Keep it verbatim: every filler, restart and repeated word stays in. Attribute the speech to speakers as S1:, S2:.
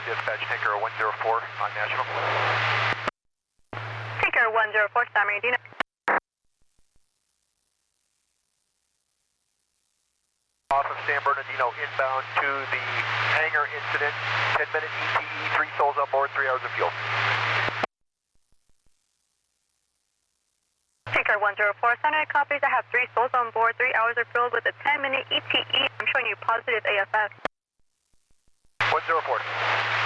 S1: dispatch, Tanker one zero four on National.
S2: Tanker one zero four, San Bernardino.
S1: Off of San Bernardino, inbound to the hangar incident, ten minute E T E, three souls on board, three hours of fuel.
S2: Tanker one zero four, Center copies. I have three souls on board, three hours of fuel with a ten minute E T E. I'm showing you positive A F F.
S1: one zero four.